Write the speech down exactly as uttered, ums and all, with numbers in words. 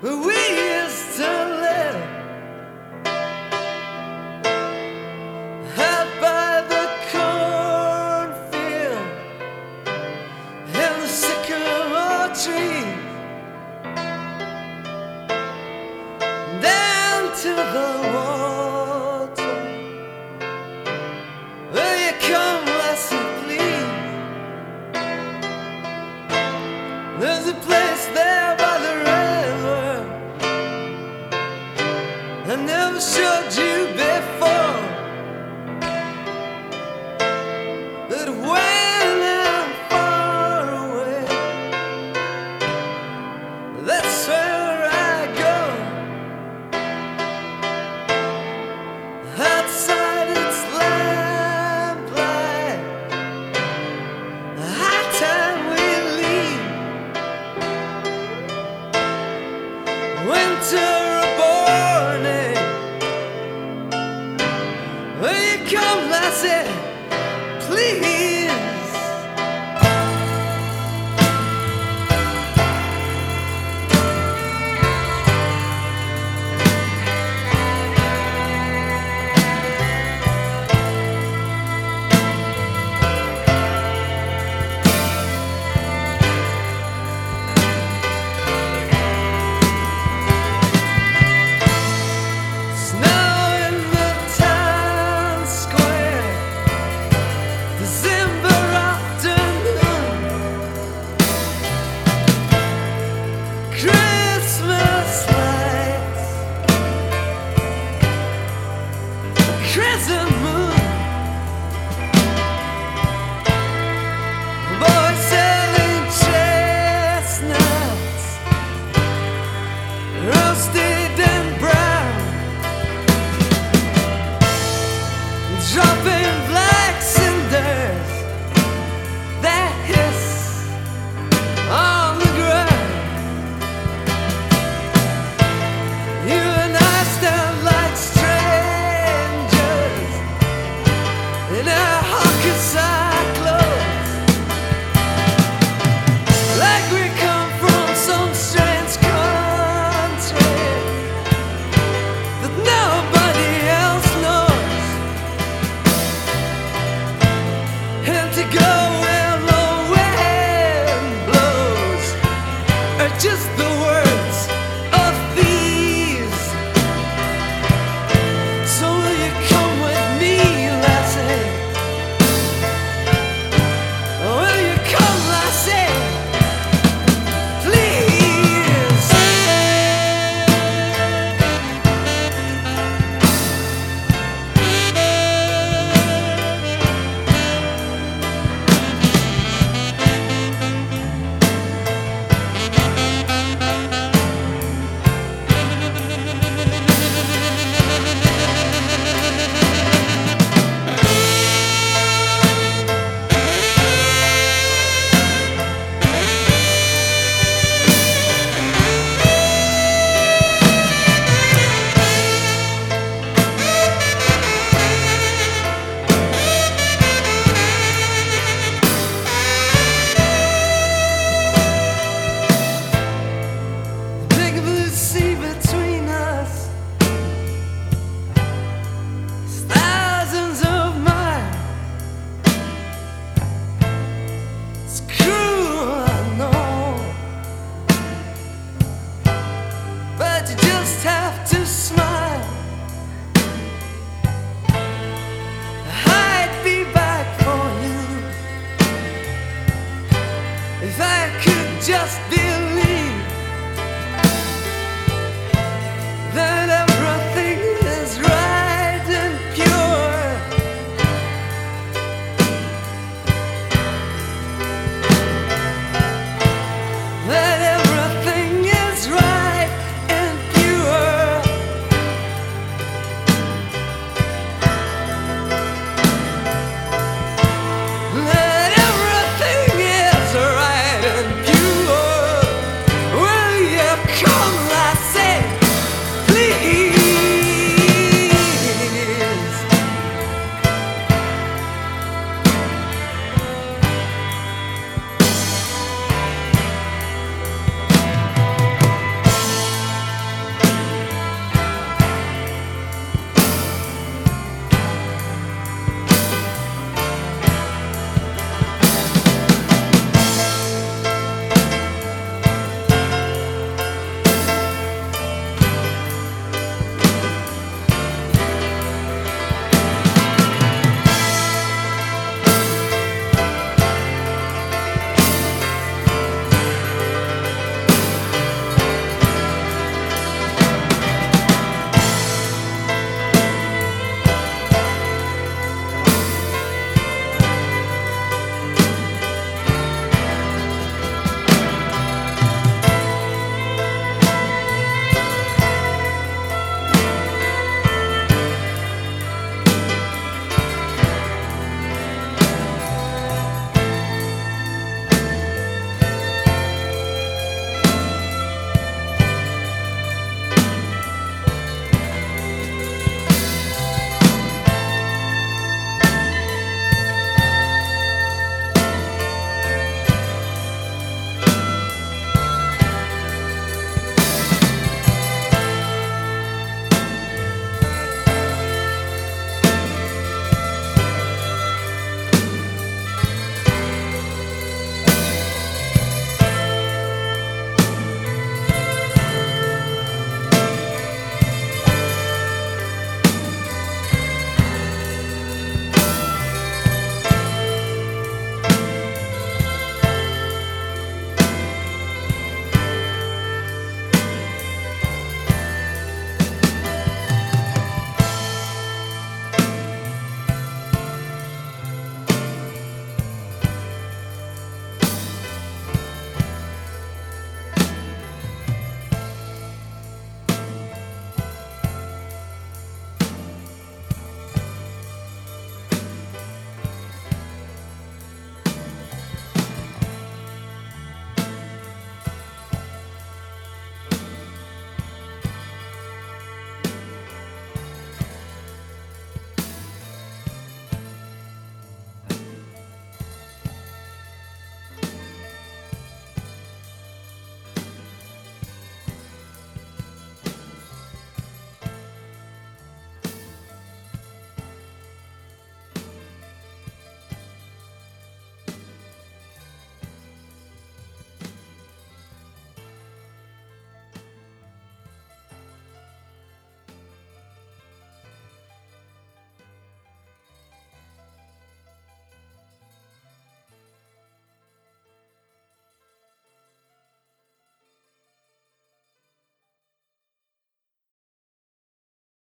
we used to live out by the cornfield and the sycamore tree, down to the water. Will you come, lassie, please? There's a place there by the river I never showed you before, but when I'm far away, that's where I go. Outside it's lamplight, high time we leave. Winter morning, will you come, lassie, please? Crescent moon, boys selling chestnuts, roasted and brown, dropping black cinders that hiss on the ground. You and I stand like strangers in our Hawkeside clothes, like we come from some strange country that nobody else knows, and to go where the wind blows are just the words of thieves. So will you come with me, lassie? Will you come, lassie? Please. Big blue sea between us, thousands of miles. It's cruel, I know, but you just have to smile. I'd be back for you if I could just